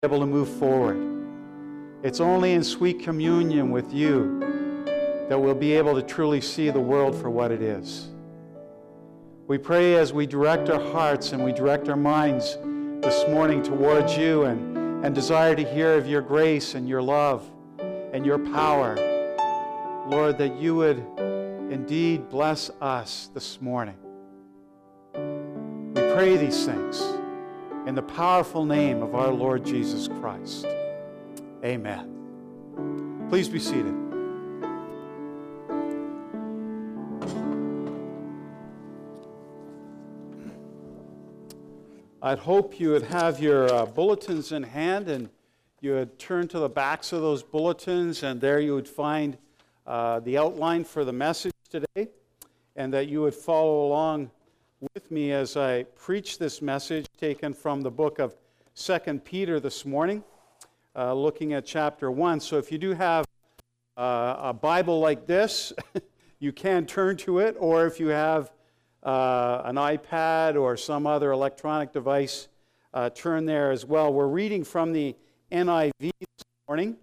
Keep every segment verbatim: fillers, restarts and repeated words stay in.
able to move forward. It's only in sweet communion with you that we'll be able to truly see the world for what it is. We pray as we direct our hearts and we direct our minds this morning towards you and, and desire to hear of your grace and your love and your power, Lord, that you would indeed bless us this morning. We pray these things in the powerful name of our Lord Jesus Christ. Amen. Please be seated. I'd hope you would have your uh, bulletins in hand and you would turn to the backs of those bulletins, and there you would find uh, the outline for the message today, and that you would follow along with me as I preach this message taken from the book of Second Peter this morning, uh, looking at chapter one. So if you do have uh, a Bible like this, you can turn to it, or if you have uh, an iPad or some other electronic device, uh, turn there as well. We're reading from the N I V this morning,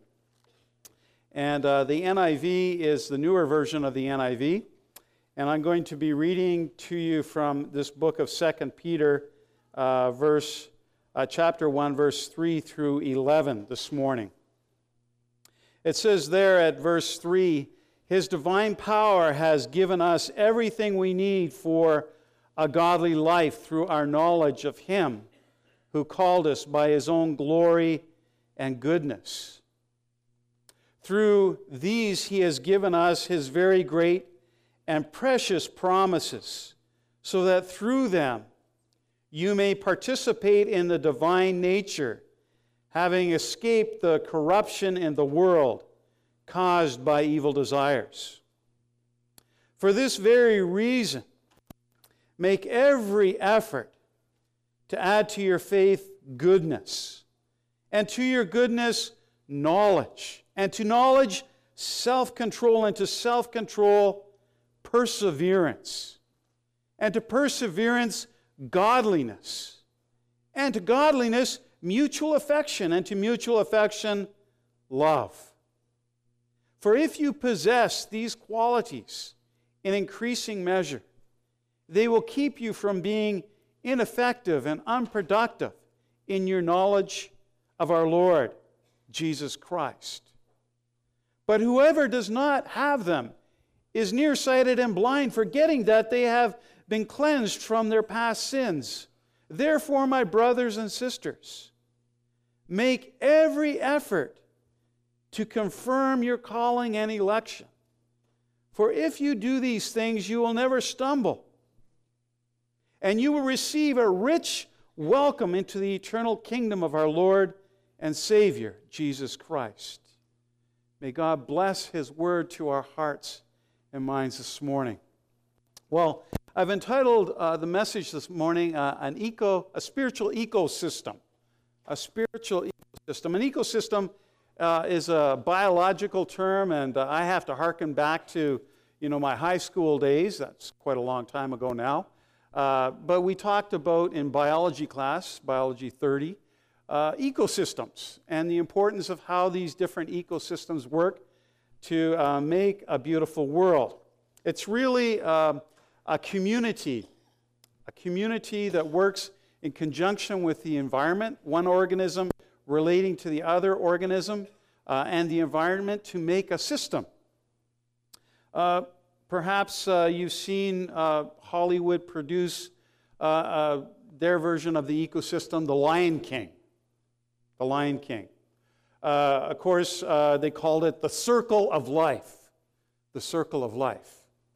and uh, the N I V is the newer version of the N I V. And I'm going to be reading to you from this book of Second Peter, uh, verse, uh, chapter one, verse three through eleven this morning. It says there at verse three, His divine power has given us everything we need for a godly life through our knowledge of Him who called us by His own glory and goodness. Through these He has given us His very great and precious promises, so that through them you may participate in the divine nature, having escaped the corruption in the world caused by evil desires. For this very reason, make every effort to add to your faith goodness, and to your goodness knowledge, and to knowledge self-control, and to self-control perseverance, and to perseverance, godliness, and to godliness, mutual affection, and to mutual affection, love. For if you possess these qualities in increasing measure, they will keep you from being ineffective and unproductive in your knowledge of our Lord Jesus Christ. But whoever does not have them is nearsighted and blind, forgetting that they have been cleansed from their past sins. Therefore, my brothers and sisters, make every effort to confirm your calling and election. For if you do these things, you will never stumble, and you will receive a rich welcome into the eternal kingdom of our Lord and Savior, Jesus Christ. May God bless His word to our hearts and minds this morning. Well, I've entitled uh, the message this morning uh, an eco, a spiritual ecosystem. A spiritual ecosystem. An ecosystem uh, is a biological term, and uh, I have to hearken back to, you know, my high school days. That's quite a long time ago now. Uh, but we talked about in biology class, Biology thirty, uh, ecosystems and the importance of how these different ecosystems work to uh, make a beautiful world. It's really uh, a community, a community that works in conjunction with the environment, one organism relating to the other organism, uh, and the environment to make a system. Uh, perhaps uh, you've seen uh, Hollywood produce uh, uh, their version of the ecosystem, The Lion King. The Lion King. Uh, of course, uh, they called it the circle of life. The circle of life.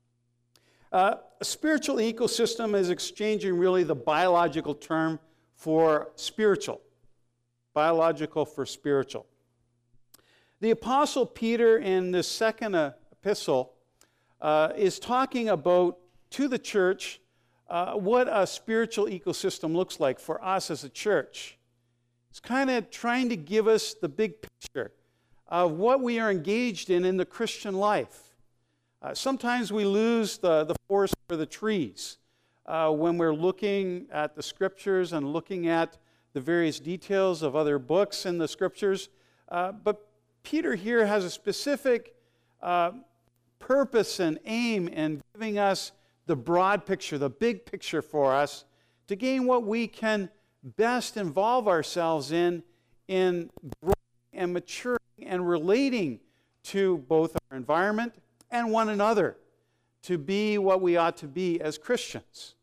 Uh, a spiritual ecosystem is exchanging really the biological term for spiritual. Biological for spiritual. The Apostle Peter in this second uh, epistle uh, is talking about to the church uh, what a spiritual ecosystem looks like for us as a church. It's kind of trying to give us the big picture of what we are engaged in in the Christian life. Uh, sometimes we lose the, the forest for the trees uh, when we're looking at the Scriptures and looking at the various details of other books in the Scriptures. Uh, but Peter here has a specific uh, purpose and aim in giving us the broad picture, the big picture for us, to gain what we can best involve ourselves in, in growing and maturing and relating to both our environment and one another, to be what we ought to be as Christians.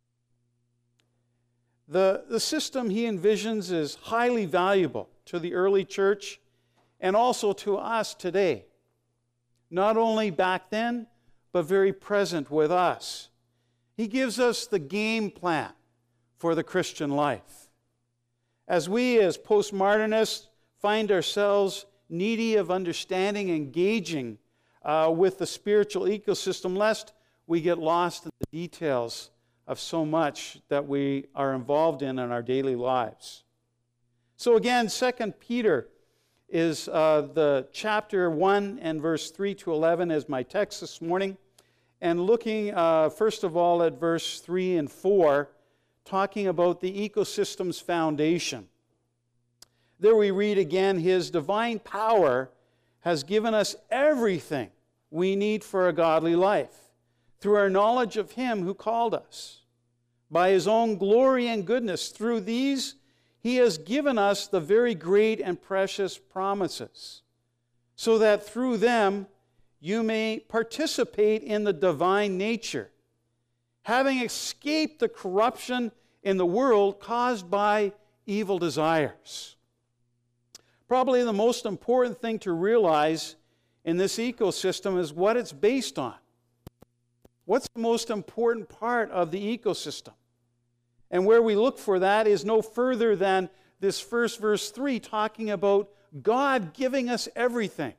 The, the system he envisions is highly valuable to the early church and also to us today. Not only back then, but very present with us. He gives us the game plan for the Christian life. As we, as postmodernists, find ourselves needy of understanding, engaging uh, with the spiritual ecosystem, lest we get lost in the details of so much that we are involved in in our daily lives. So again, Second Peter is uh, the chapter one and verse three to eleven as my text this morning. And looking uh, first of all at verse three and four, talking about the ecosystem's foundation. There we read again, His divine power has given us everything we need for a godly life through our knowledge of Him who called us. By His own glory and goodness, through these He has given us the very great and precious promises, so that through them you may participate in the divine nature, having escaped the corruption in the world caused by evil desires. Probably the most important thing to realize in this ecosystem is what it's based on. What's the most important part of the ecosystem? And where we look for that is no further than this first verse three, talking about God giving us everything.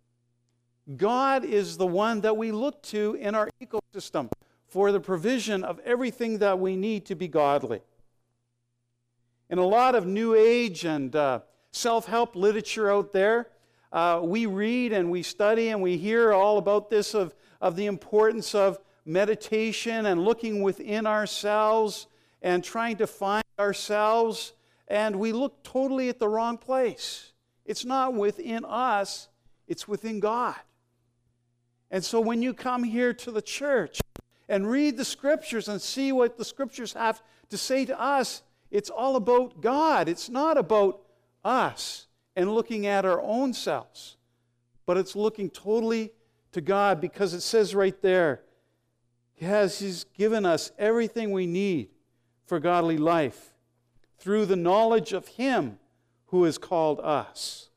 God is the one that we look to in our ecosystem for the provision of everything that we need to be godly. In a lot of New Age and uh, self-help literature out there, uh, we read and we study and we hear all about this of, of the importance of meditation and looking within ourselves and trying to find ourselves, and we look totally at the wrong place. It's not within us, it's within God. And so when you come here to the church and read the Scriptures and see what the Scriptures have to say to us, it's all about God. It's not about us and looking at our own selves, but it's looking totally to God, because it says right there, He has, He's given us everything we need for godly life through the knowledge of Him who has called us.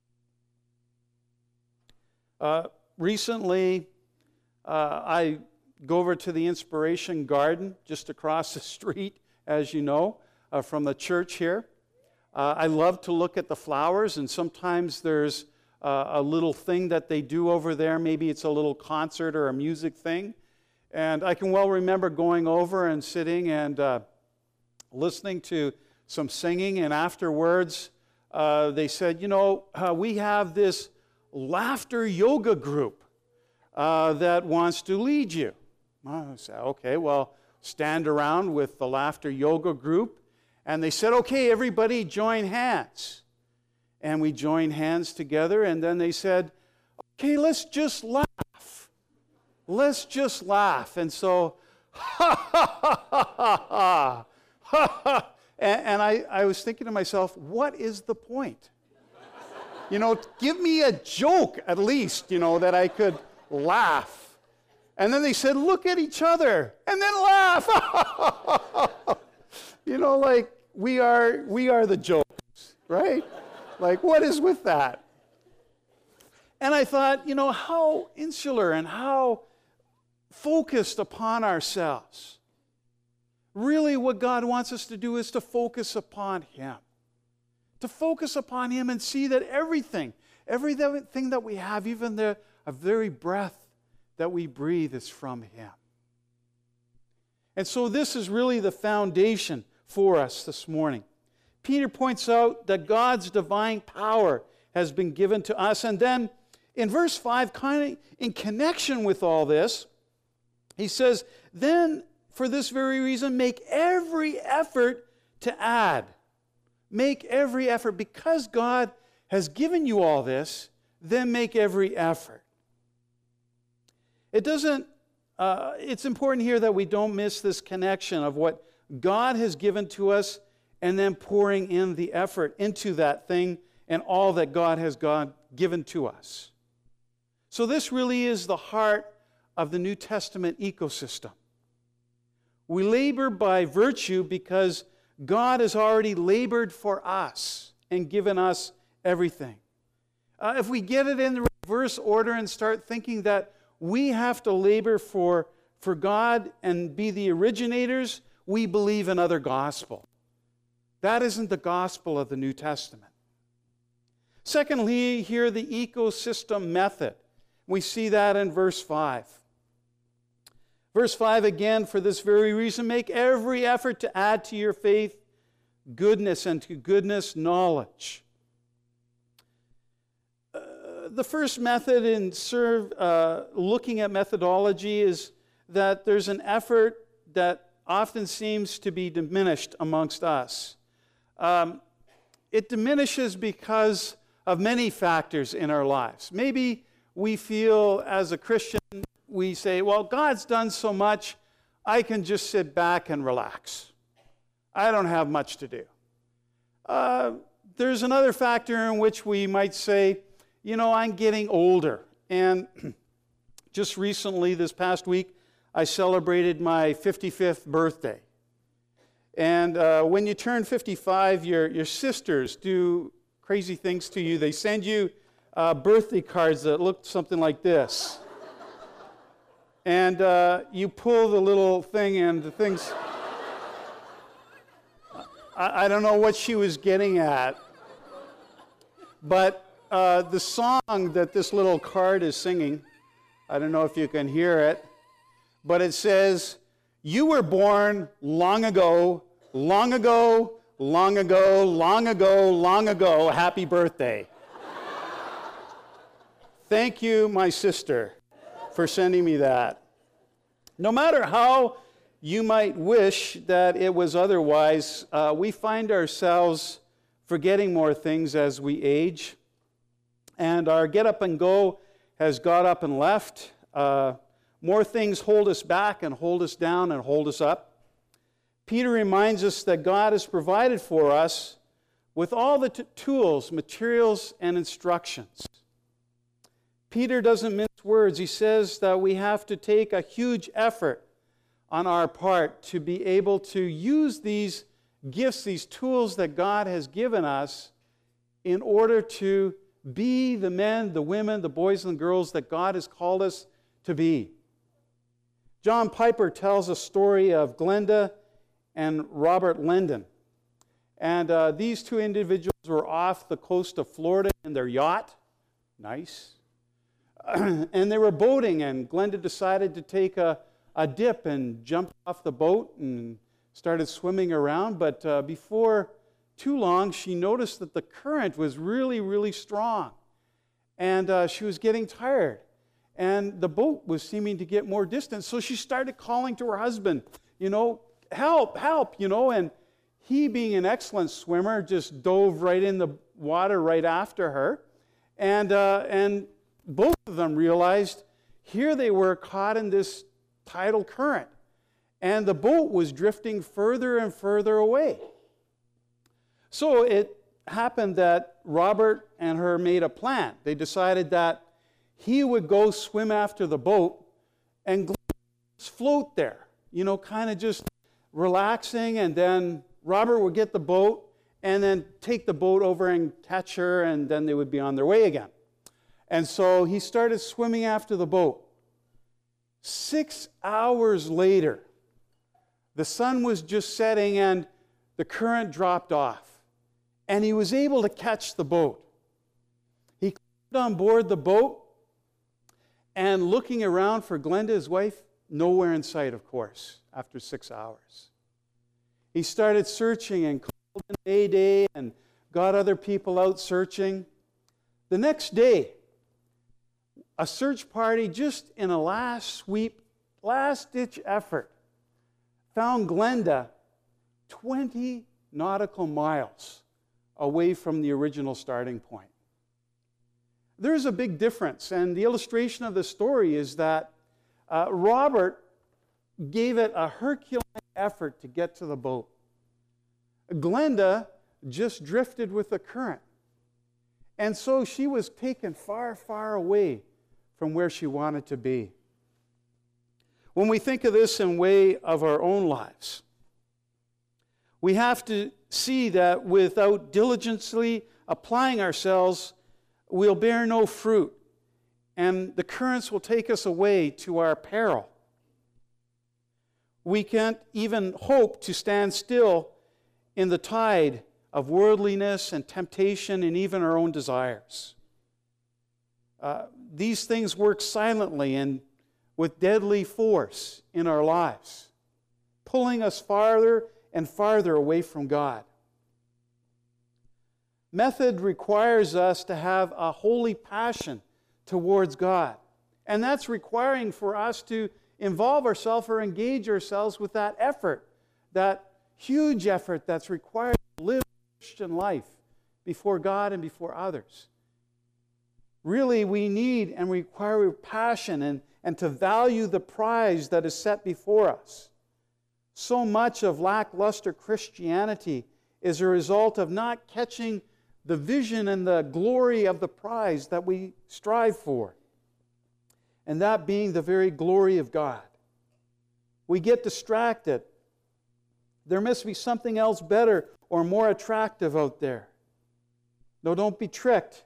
Uh, recently, uh, I go over to the Inspiration Garden just across the street, as you know, uh, from the church here. Uh, I love to look at the flowers, and sometimes there's uh, a little thing that they do over there. Maybe it's a little concert or a music thing. And I can well remember going over and sitting and uh, listening to some singing, and afterwards uh, they said, you know, uh, we have this laughter yoga group uh, that wants to lead you. I said, okay, well, stand around with the laughter yoga group. And they said, okay, everybody join hands. And we joined hands together, and then they said, okay, let's just laugh. Let's just laugh. And so, ha, ha, ha, ha, ha, ha, ha. And, and I, I was thinking to myself, what is the point? You know, give me a joke at least, you know, that I could laugh. And then they said, look at each other, and then laugh. You know, like, we are, we are the jokes, right? Like, what is with that? And I thought, you know, how insular and how focused upon ourselves. Really, what God wants us to do is to focus upon Him. To focus upon Him and see that everything, everything that we have, even the a very breath that we breathe, is from Him. And so this is really the foundation for us this morning. Peter points out that God's divine power has been given to us. And then in verse five, kind of in connection with all this, he says, then for this very reason, make every effort to add Make every effort. Because God has given you all this, then make every effort. It doesn't, uh, it's important here that we don't miss this connection of what God has given to us and then pouring in the effort into that thing and all that God has God given to us. So this really is the heart of the New Testament ecosystem. We labor by virtue because God has already labored for us and given us everything. Uh, if we get it in the reverse order and start thinking that we have to labor for, for God and be the originators, we believe another gospel. That isn't the gospel of the New Testament. Secondly, here the ecosystem method. We see that in verse five. Verse five again, for this very reason, make every effort to add to your faith goodness, and to goodness knowledge. Uh, the first method in serve, uh, looking at methodology is that there's an effort that often seems to be diminished amongst us. Um, it diminishes because of many factors in our lives. Maybe we feel as a Christian, we say, well, God's done so much, I can just sit back and relax. I don't have much to do. Uh, there's another factor in which we might say, you know, I'm getting older. And just recently, this past week, I celebrated my fifty-fifth birthday. And uh, when you turn fifty-five, your, your sisters do crazy things to you. They send you uh, birthday cards that look something like this. And uh, you pull the little thing and the things... I, I don't know what she was getting at. But uh, the song that this little card is singing, I don't know if you can hear it, but it says, you were born long ago, long ago, long ago, long ago, long ago, happy birthday. Thank you, my sister, for sending me that. No matter how you might wish that it was otherwise, uh, we find ourselves forgetting more things as we age. And our get up and go has got up and left. Uh, more things hold us back and hold us down and hold us up. Peter reminds us that God has provided for us with all the t- tools, materials, and instructions. Peter doesn't mince words. He says that we have to take a huge effort on our part to be able to use these gifts, these tools that God has given us in order to be the men, the women, the boys and girls that God has called us to be. John Piper tells a story of Glenda and Robert Linden. And uh, these two individuals were off the coast of Florida in their yacht. Nice. And they were boating, and Glenda decided to take a, a dip and jumped off the boat and started swimming around. But uh, before too long, she noticed that the current was really, really strong. And uh, she was getting tired. And the boat was seeming to get more distant. So she started calling to her husband, you know, help, help, you know. And he, being an excellent swimmer, just dove right in the water right after her. And, uh, and both of them realized here they were caught in this tidal current. And the boat was drifting further and further away. So it happened that Robert and her made a plan. They decided that he would go swim after the boat and float there, you know, kind of just relaxing, and then Robert would get the boat and then take the boat over and catch her, and then they would be on their way again. And so he started swimming after the boat. Six hours later, the sun was just setting and the current dropped off, and he was able to catch the boat. He climbed on board the boat, and looking around for Glenda, his wife, nowhere in sight, of course, after six hours. He started searching and called in Mayday and got other people out searching. The next day, a search party, just in a last sweep, last-ditch effort, found Glenda twenty nautical miles away from the original starting point. There's a big difference, and the illustration of the story is that uh, Robert gave it a Herculean effort to get to the boat. Glenda just drifted with the current. And so she was taken far, far away from where she wanted to be. When we think of this in way of our own lives, we have to see that without diligently applying ourselves, we'll bear no fruit, and the currents will take us away to our peril. We can't even hope to stand still in the tide of worldliness and temptation and even our own desires. Uh, these things work silently and with deadly force in our lives, pulling us farther and farther away from God. Method requires us to have a holy passion towards God. And that's requiring for us to involve ourselves or engage ourselves with that effort, that huge effort that's required to live the Christian life before God and before others. Really, we need and require passion and, and to value the prize that is set before us. So much of lackluster Christianity is a result of not catching the vision and the glory of the prize that we strive for, and that being the very glory of God. We get distracted. There must be something else better or more attractive out there. No, don't be tricked.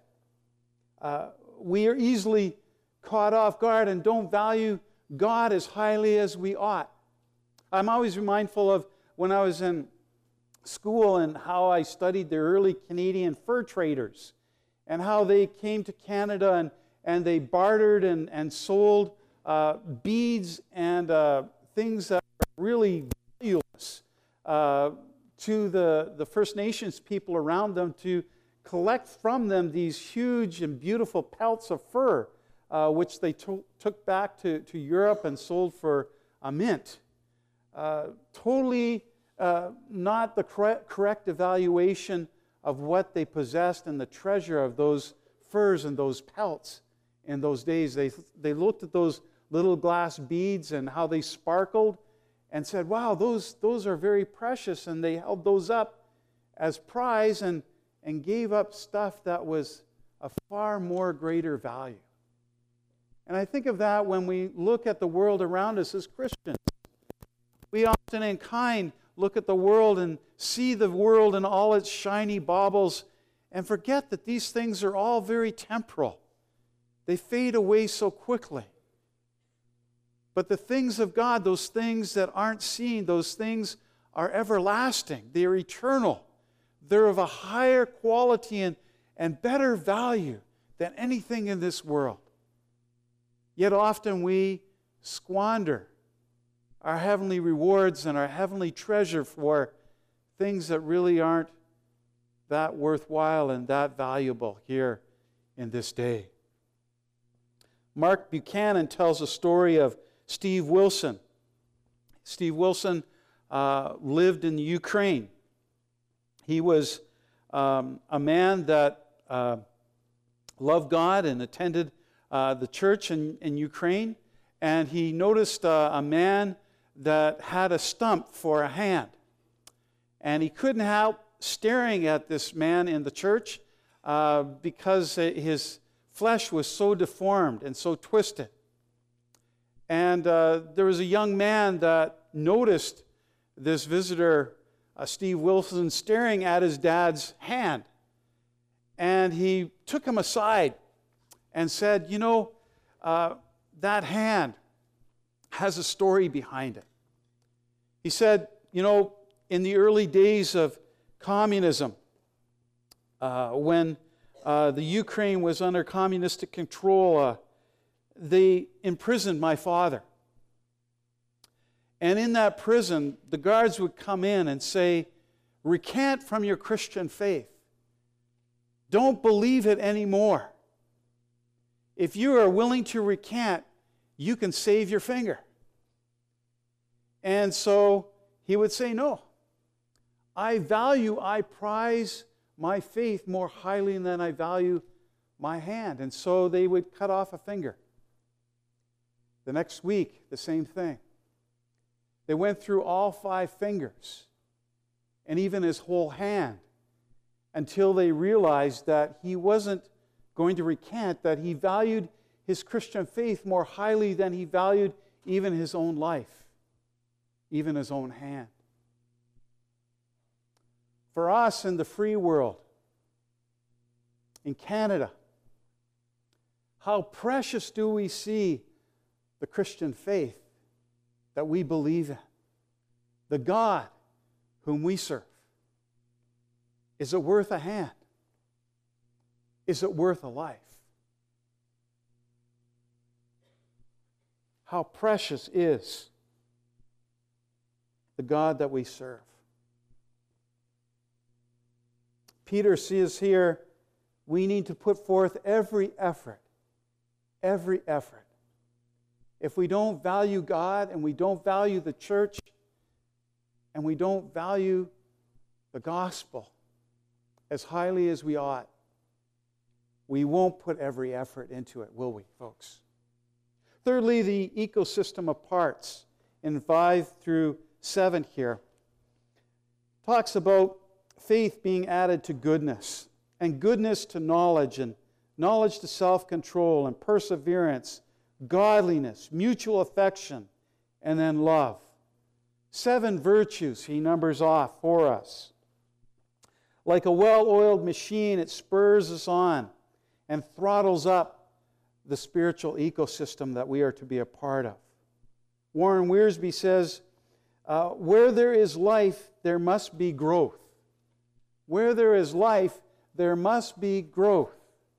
Uh, we are easily caught off guard and don't value God as highly as we ought. I'm always mindful of when I was in school and how I studied the early Canadian fur traders and how they came to Canada and, and they bartered and, and sold uh, beads and uh, things that are really valueless uh, to the, the First Nations people around them to collect from them these huge and beautiful pelts of fur, uh, which they to- took back to, to Europe and sold for a mint. Uh, totally uh, not the correct, correct evaluation of what they possessed and the treasure of those furs and those pelts in those days. They, they looked at those little glass beads and how they sparkled and said, wow, those, those are very precious, and they held those up as prize and, and gave up stuff that was a far more greater value. And I think of that when we look at the world around us as Christians. We often in kind look at the world and see the world in all its shiny baubles and forget that these things are all very temporal. They fade away so quickly. But the things of God, those things that aren't seen, those things are everlasting. They are eternal. They're of a higher quality and, and better value than anything in this world. Yet often we squander our heavenly rewards and our heavenly treasure for things that really aren't that worthwhile and that valuable here in this day. Mark Buchanan tells a story of Steve Wilson. Steve Wilson uh, lived in the Ukraine. He was um, a man that uh, loved God and attended uh, the church in, in Ukraine, and he noticed uh, a man that had a stump for a hand. And he couldn't help staring at this man in the church uh, because his flesh was so deformed and so twisted. And uh, there was a young man that noticed this visitor, uh, Steve Wilson, staring at his dad's hand. And he took him aside and said, you know, uh, that hand has a story behind it. He said, you know, in the early days of communism, uh, when uh, the Ukraine was under communistic control, uh, they imprisoned my father. And in that prison, the guards would come in and say, recant from your Christian faith. Don't believe it anymore. If you are willing to recant, you can save your finger. And so he would say, no, I value, I prize my faith more highly than I value my hand. And so they would cut off a finger. The next week, the same thing. They went through all five fingers and even his whole hand until they realized that he wasn't going to recant, that he valued his Christian faith more highly than he valued even his own life, even his own hand. For us in the free world, in Canada, how precious do we see the Christian faith that we believe in, the God whom we serve? Is it worth a hand? Is it worth a life? How precious is the God that we serve? Peter says here, we need to put forth every effort, every effort. If we don't value God and we don't value the church and we don't value the gospel as highly as we ought, we won't put every effort into it, will we, folks? Thirdly, the ecosystem of parts in five through seven here talks about faith being added to goodness, and goodness to knowledge, and knowledge to self-control, and perseverance, godliness, mutual affection, and then love. Seven virtues he numbers off for us. Like a well-oiled machine, it spurs us on and throttles up the spiritual ecosystem that we are to be a part of. Warren Wiersbe says, uh, where there is life, there must be growth. Where there is life, there must be growth.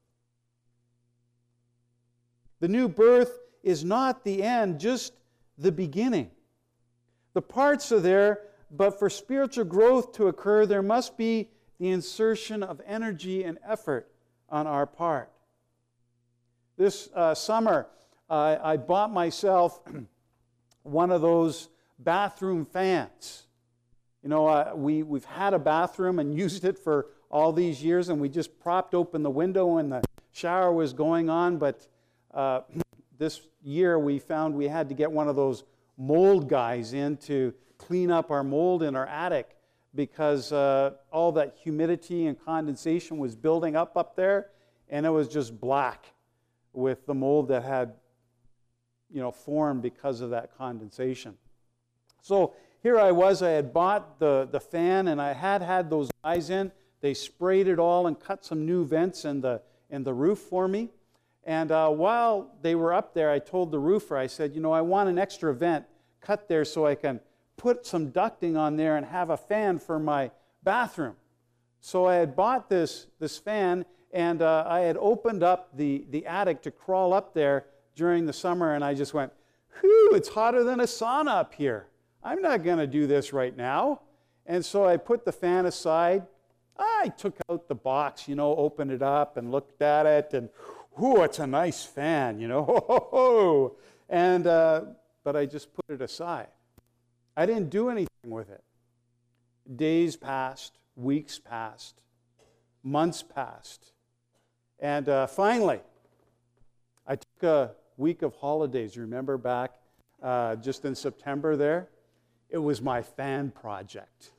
The new birth is not the end, just the beginning. The parts are there, but for spiritual growth to occur, there must be the insertion of energy and effort on our part. This uh, summer, uh, I bought myself one of those bathroom fans. You know, uh, we, we've had a bathroom and used it for all these years, and we just propped open the window when the shower was going on, but uh, this year we found we had to get one of those mold guys in to clean up our mold in our attic because uh, all that humidity and condensation was building up up there, and it was just black with the mold that had, you know, formed because of that condensation. So here I was, I had bought the, the fan, and I had had those guys in. They sprayed it all and cut some new vents in the, in the roof for me. And uh, while they were up there, I told the roofer, I said, you know, I want an extra vent cut there so I can put some ducting on there and have a fan for my bathroom. So I had bought this, this fan, and uh, I had opened up the, the attic to crawl up there during the summer, and I just went, whew, it's hotter than a sauna up here. I'm not going to do this right now. And so I put the fan aside. I took out the box, you know, opened it up and looked at it, and whew, it's a nice fan, you know. Ho, ho, ho. And, uh, but I just put it aside. I didn't do anything with it. Days passed, weeks passed, months passed. And uh, finally, I took a week of holidays, remember back uh, just in September there? It was my fan project.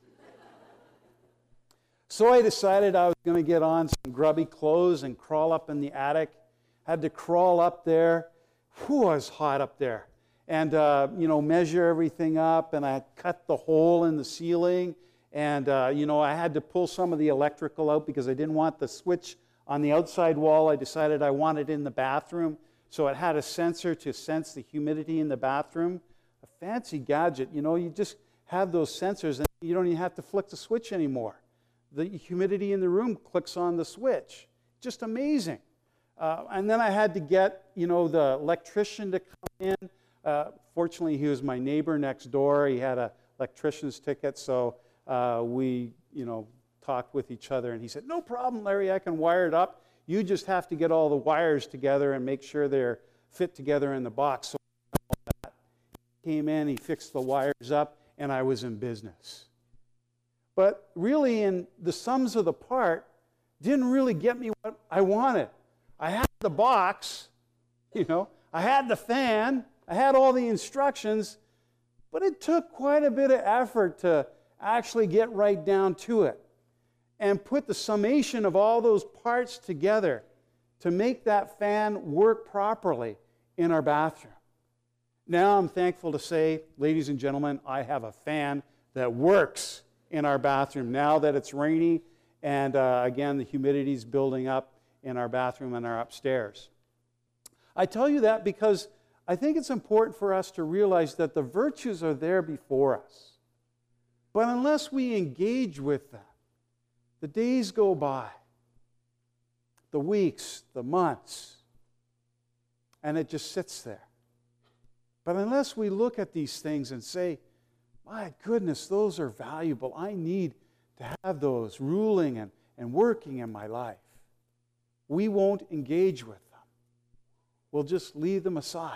So I decided I was going to get on some grubby clothes and crawl up in the attic. Had to crawl up there. Whew, it was hot up there. And, uh, you know, measure everything up, and I cut the hole in the ceiling. And, uh, you know, I had to pull some of the electrical out because I didn't want the switch on the outside wall. I decided I wanted it in the bathroom. So it had a sensor to sense the humidity in the bathroom. A fancy gadget, you know, you just have those sensors and you don't even have to flick the switch anymore. The humidity in the room clicks on the switch. Just amazing. Uh, and then I had to get, you know, the electrician to come in. Uh, fortunately, he was my neighbor next door. He had an electrician's ticket, so uh, we, you know, talked with each other. And he said, no problem, Larry, I can wire it up. You just have to get all the wires together and make sure they're fit together in the box. So he came in, he fixed the wires up, and I was in business. But really, in the sums of the part, didn't really get me what I wanted. I had the box, you know, I had the fan, I had all the instructions, but it took quite a bit of effort to actually get right down to it and put the summation of all those parts together to make that fan work properly in our bathroom. Now I'm thankful to say, ladies and gentlemen, I have a fan that works in our bathroom now that it's rainy and uh, again the humidity is building up in our bathroom and our upstairs. I tell you that because I think it's important for us to realize that the virtues are there before us. But unless we engage with them, the days go by, the weeks, the months, and it just sits there. But unless we look at these things and say, my goodness, those are valuable. I need to have those ruling and, and working in my life. We won't engage with them. We'll just leave them aside.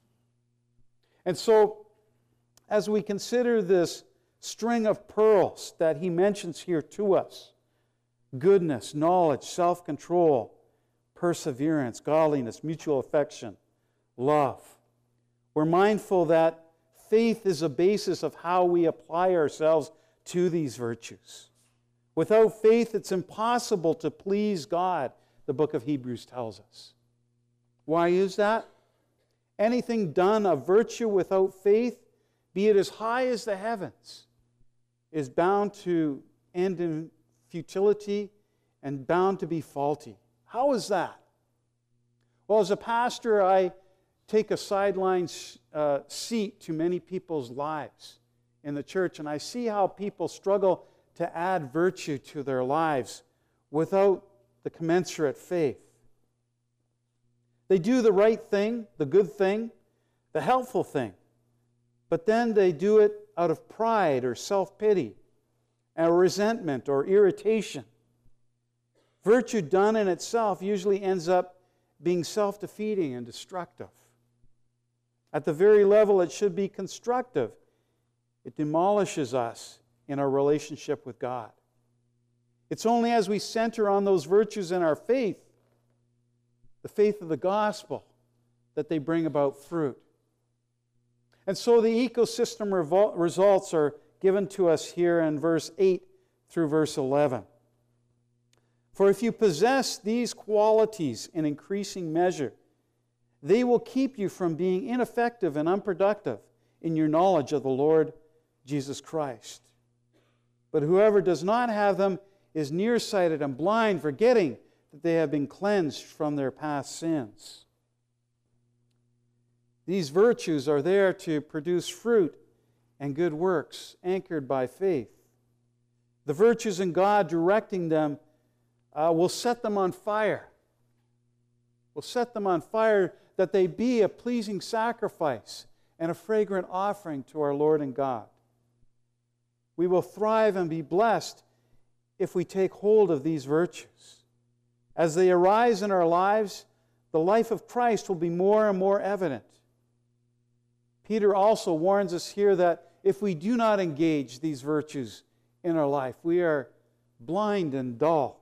And so, as we consider this string of pearls that he mentions here to us, goodness, knowledge, self-control, perseverance, godliness, mutual affection, love, we're mindful that faith is a basis of how we apply ourselves to these virtues. Without faith, it's impossible to please God, the book of Hebrews tells us. Why is that? Anything done of virtue without faith, be it as high as the heavens, is bound to end in futility and bound to be faulty. How is that? Well, as a pastor, I take a sideline uh, seat to many people's lives in the church, and I see how people struggle to add virtue to their lives without the commensurate faith. They do the right thing, the good thing, the helpful thing, but then they do it out of pride or self-pity, or resentment or irritation. Virtue done in itself usually ends up being self-defeating and destructive. At the very level it should be constructive, it demolishes us in our relationship with God. It's only as we center on those virtues in our faith, the faith of the gospel, that they bring about fruit. And so the ecosystem revol- results are given to us here in verse eight through verse eleven. For if you possess these qualities in increasing measure, they will keep you from being ineffective and unproductive in your knowledge of the Lord Jesus Christ. But whoever does not have them is nearsighted and blind, forgetting that they have been cleansed from their past sins. These virtues are there to produce fruit and good works, anchored by faith. The virtues in God directing them uh, will set them on fire. Will set them on fire that they be a pleasing sacrifice and a fragrant offering to our Lord and God. We will thrive and be blessed if we take hold of these virtues. As they arise in our lives, the life of Christ will be more and more evident. Peter also warns us here that if we do not engage these virtues in our life, we are blind and dull.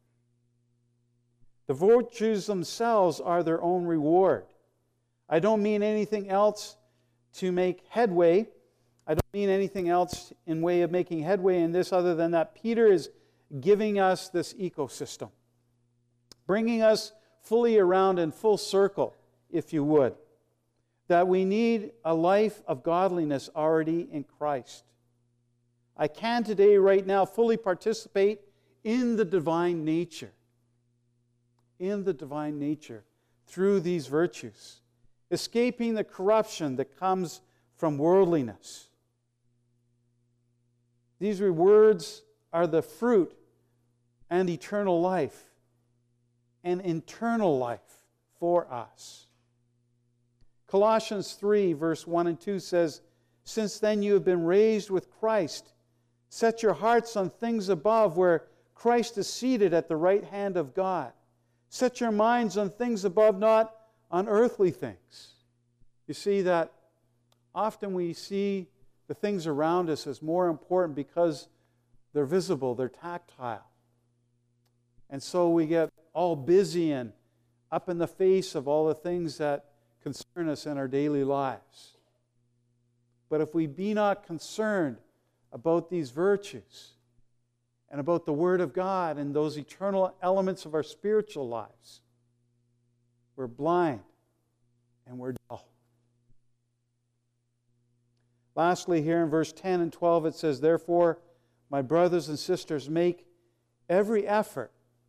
The virtues themselves are their own reward. I don't mean anything else to make headway. I don't mean anything else in way of making headway in this other than that Peter is giving us this ecosystem, bringing us fully around in full circle, if you would, that we need a life of godliness already in Christ. I can today, right now, fully participate in the divine nature, in the divine nature through these virtues, escaping the corruption that comes from worldliness. These rewards are the fruit and eternal life, and internal life for us. Colossians three, verse one and two says, "Since then you have been raised with Christ. Set your hearts on things above, where Christ is seated at the right hand of God. Set your minds on things above, not on earthly things." You see that often we see the things around us as more important because they're visible, they're tactile. And so we get all busy and up in the face of all the things that concern us in our daily lives. But if we be not concerned about these virtues and about the Word of God and those eternal elements of our spiritual lives, we're blind and we're dull. Lastly, here in verse ten and twelve, it says, "Therefore, my brothers and sisters, make every effort,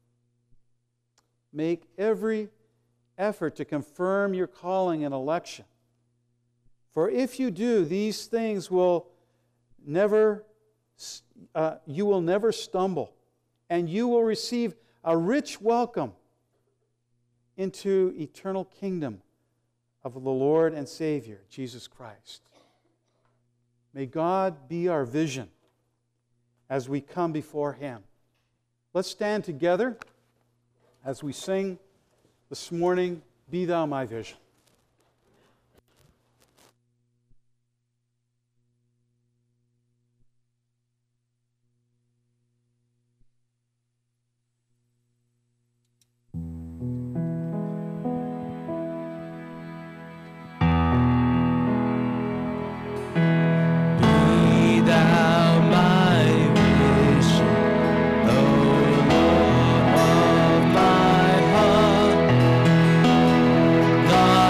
make every effort to confirm your calling and election. For if you do, these things will never, uh, you will never stumble, and you will receive a rich welcome into eternal kingdom of the Lord and Savior, Jesus Christ." May God be our vision as we come before Him. Let's stand together as we sing this morning, "Be Thou My Vision." God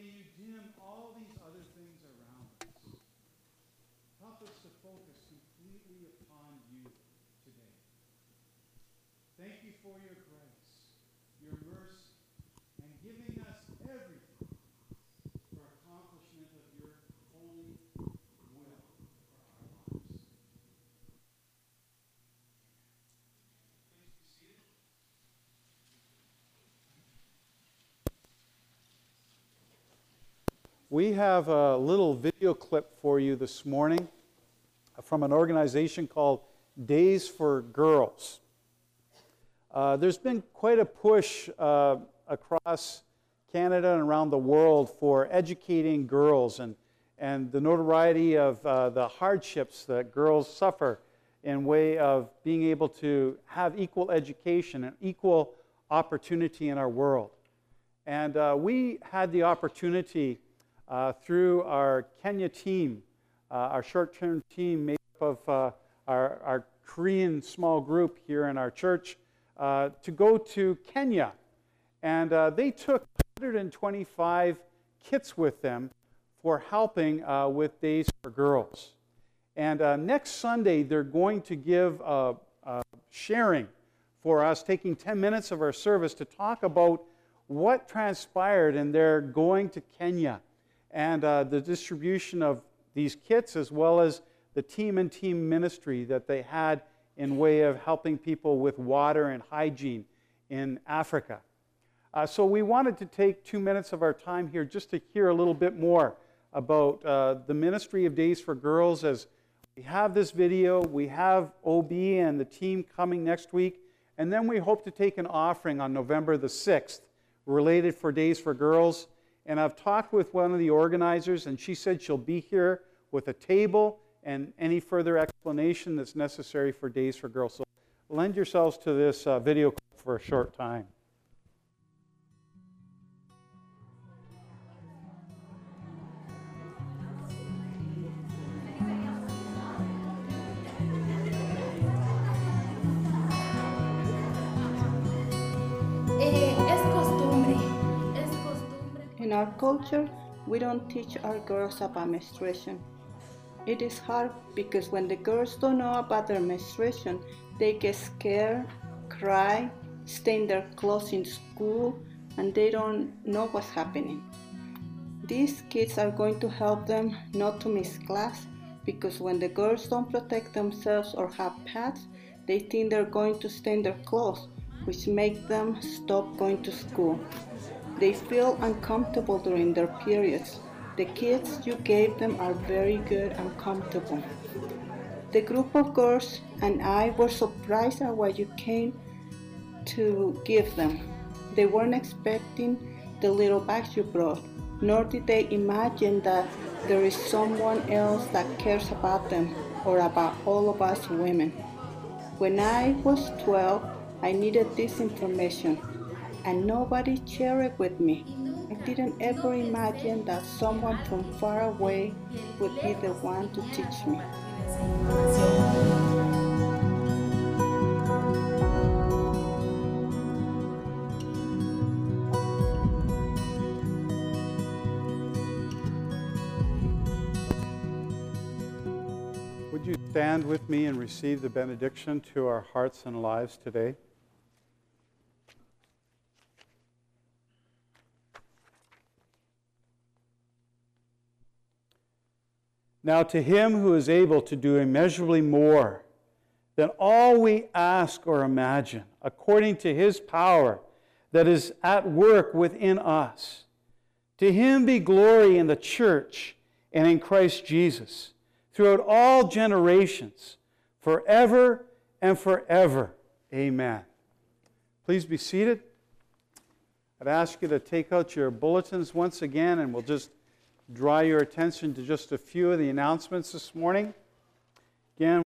may you dim all these other things around us. Help us to focus completely upon you today. Thank you for your grace, your mercy, and giving us everything for accomplishment of your holy will for our lives. Please be seated. We have a little video clip for you this morning from an organization called Days for Girls. Uh, there's been quite a push uh, across Canada and around the world for educating girls and, and the notoriety of uh, the hardships that girls suffer in way of being able to have equal education and equal opportunity in our world. And uh, we had the opportunity uh, through our Kenya team, uh, our short-term team made up of uh, our, our Korean small group here in our church, uh, to go to Kenya. And uh, they took one hundred twenty-five kits with them for helping uh, with Days for Girls. And uh, next Sunday, they're going to give a, a sharing for us, taking ten minutes of our service to talk about what transpired in their going to Kenya and uh, the distribution of these kits, as well as the team and team ministry that they had in way of helping people with water and hygiene in Africa. Uh, so we wanted to take two minutes of our time here just to hear a little bit more about uh, the ministry of Days for Girls. As we have this video, we have O B and the team coming next week, and then we hope to take an offering on November the sixth related for Days for Girls. And I've talked with one of the organizers, and she said she'll be here with a table and any further explanation that's necessary for Days for Girls. So lend yourselves to this uh, video clip for a short time. In our culture, we don't teach our girls about menstruation. It is hard because when the girls don't know about their menstruation, they get scared, cry, stain their clothes in school, and they don't know what's happening. These kids are going to help them not to miss class, because when the girls don't protect themselves or have pads, they think they're going to stain their clothes, which makes them stop going to school. They feel uncomfortable during their periods. The kids you gave them are very good and comfortable. The group of girls and I were surprised at what you came to give them. They weren't expecting the little bags you brought, nor did they imagine that there is someone else that cares about them or about all of us women. When I was twelve, I needed this information, and nobody shared it with me. I didn't ever imagine that someone from far away would be the one to teach me. Would you stand with me and receive the benediction to our hearts and lives today? Now to him who is able to do immeasurably more than all we ask or imagine, according to his power that is at work within us, to him be glory in the church and in Christ Jesus, throughout all generations, forever and forever. Amen. Please be seated. I'd ask you to take out your bulletins once again, and we'll just draw your attention to just a few of the announcements this morning. Again,